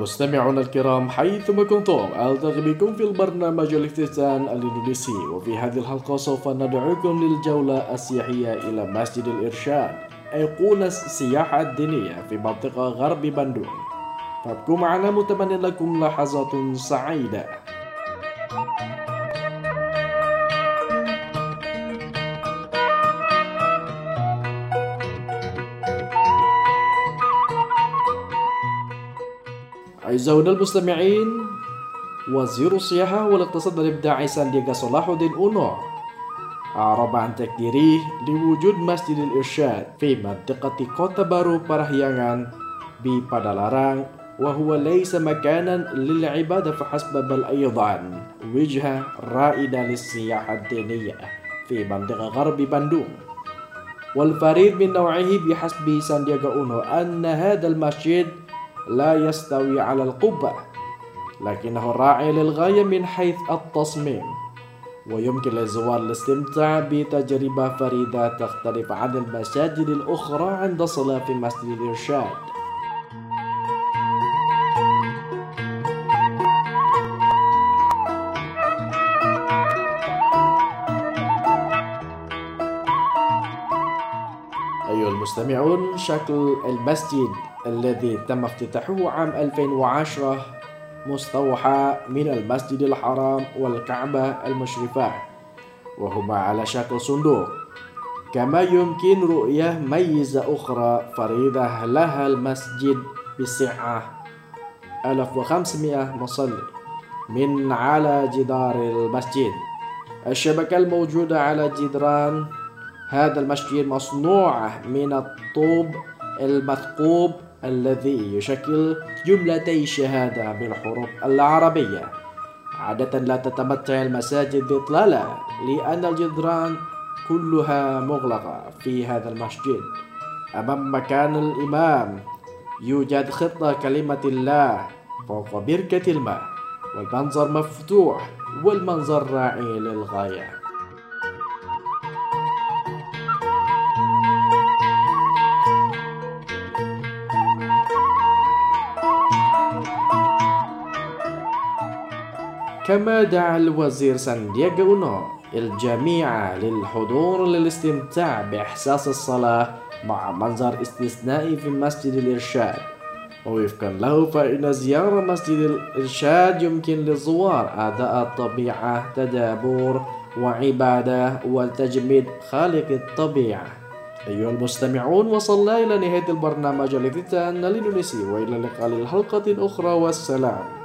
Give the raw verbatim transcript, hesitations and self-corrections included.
المستمعون الكرام حيثما كنتم، ألتقي بكم في البرنامج الافتتان الإندونيسي، وفي هذه الحلقة سوف ندعوكم للجولة السياحية إلى مسجد الإرشاد، أيقونة السياحة الدينية في منطقة غرب بندung. فابقوا معنا متمنى لكم لحظات سعيدة. أعزائنا المستمعين، وزير السياحة والاقتصاد الإبداعي ساندياغا صلاحودين أونو أعرب عن تقديره لوجود مسجد الإرشاد في منطقة كوتا بارو Parahyangan ببادالارang، وهو ليس مكانا للعبادة فحسب بل أيضا وجهة رائدة للسياحة الدينية في منطقة غرب بندung. والفريد من نوعه بحسب ساندياغا أونو أن هذا المسجد لا يستوي على القبة، لكنه راعي للغاية من حيث التصميم، ويمكن للزوار الاستمتاع بتجربة فريدة تختلف عن المساجد الأخرى عند الصلاة في مسجد الإرشاد. أيها المستمعون، شكل المسجد الذي تم افتتاحه عام ألفين وعشرة مستوحى من المسجد الحرام والكعبة المشرفة، وهما على شكل صندوق. كما يمكن رؤية ميزة أخرى فريدة لها المسجد بسعة ألف وخمسمائة مصلي من على جدار المسجد. الشبكة الموجودة على جدران هذا المسجد مصنوعة من الطوب المثقوب الذي يشكل جملتي شهادة بالحروف العربية. عادة لا تتمتع المساجد بإطلالة لأن الجدران كلها مغلقة في هذا المسجد. أمام مكان الإمام يوجد خطة كلمة الله فوق بركة الماء، والمنظر مفتوح والمنظر راعي للغاية. كما دعا الوزير ساندياغا أونو الجميع للحضور للاستمتاع بإحساس الصلاة مع منظر استثنائي في مسجد الإرشاد. ووفقا له فإن زيارة مسجد الإرشاد يمكن للزوار أداء الطبيعة، تدابر وعبادة وتجميد خالق الطبيعة. أيها المستمعون، وصلنا إلى نهاية البرنامج الافتتان الإندونيسي، وإلى اللقاء للحلقة أخرى، والسلام.